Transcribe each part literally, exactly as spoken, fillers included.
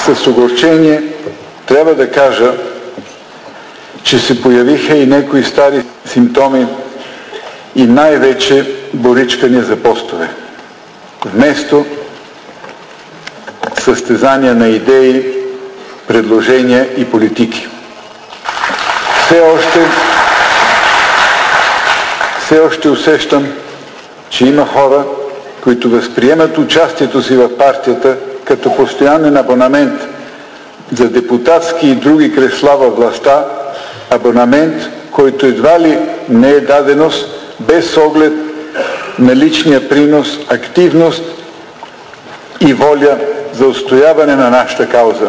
с огорчение трябва да кажа, че се появиха и някои стари симптоми и най-вече боричкания за постове. Вместо състезания на идеи, предложения и политики. Все още, все още усещам, че има хора, които възприемат участието си в партията като постоянен абонамент за депутатски и други кресла във властта, абонамент, който едва ли не е даденост без оглед на личния принос, активност и воля за устояване на нашата кауза.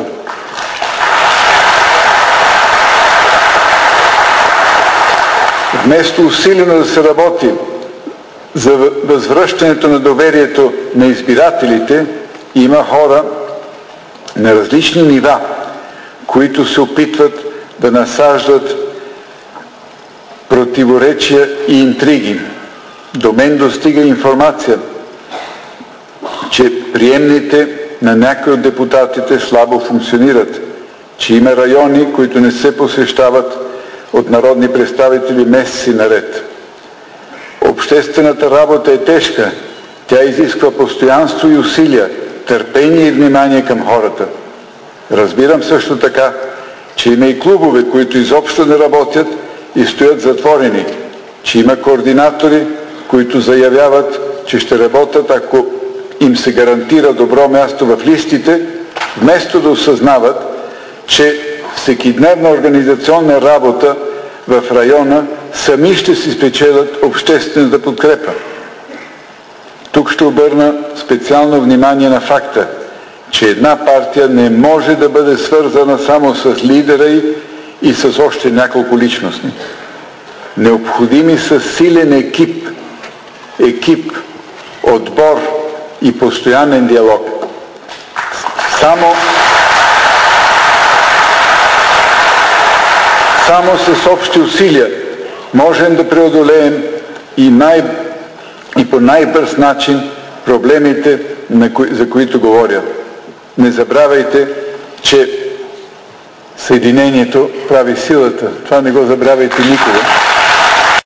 Вместо усилено да се работи за възвръщането на доверието на избирателите, има хора на различни нива, които се опитват да насаждат противоречия и интриги. До мен достига информация, че приемните на някои от депутатите слабо функционират, че има райони, които не се посещават от народни представители месеци наред. Обществената работа е тежка. Тя изисква постоянство и усилия, търпение и внимание към хората. Разбирам също така, че има и клубове, които изобщо не работят и стоят затворени, че има координатори, които заявяват, че ще работят, ако им се гарантира добро място в листите, вместо да осъзнават, че всекидневна организационна работа в района сами ще си спечелят обществената подкрепа. Тук ще обърна специално внимание на факта, че една партия не може да бъде свързана само с лидера й и с още няколко личности. Необходими са силен екип, екип, отбор и постоянен диалог. Само, само с общи усилия можем да преодолеем и, най, и по най-бърз начин проблемите, на кои, за които говоря. Не забравяйте, че съединението прави силата. Това не го забравяйте никога.